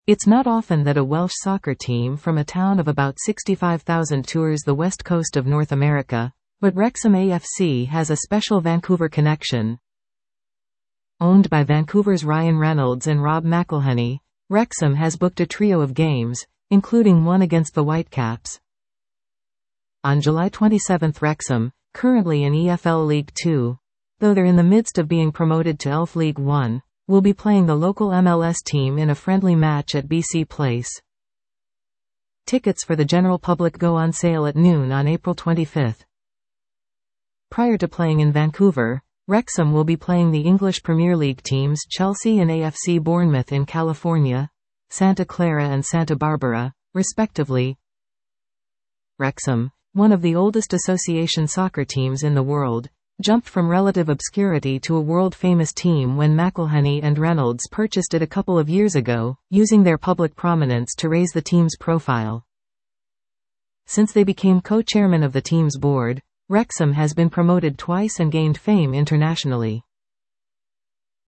It's not often that a Welsh soccer team from a town of about 65,000 tours the west coast of North America, but Wrexham AFC has a special Vancouver connection. Owned by Vancouver's Ryan Reynolds and Rob McElhenney, Wrexham has booked a trio of games, including one against the Whitecaps. On July 27, Wrexham, currently in EFL League 2, though they're in the midst of being promoted to ELF League 1, will be playing the local MLS team in a friendly match at BC Place. Tickets for the general public go on sale at noon on April 25. Prior to playing in Vancouver, Wrexham will be playing the English Premier League teams Chelsea and AFC Bournemouth in California, Santa Clara and Santa Barbara, respectively. Wrexham, one of the oldest association soccer teams in the world, jumped from relative obscurity to a world-famous team when McElhenney and Reynolds purchased it a couple of years ago, using their public prominence to raise the team's profile. Since they became co-chairman of the team's board, Wrexham has been promoted twice and gained fame internationally.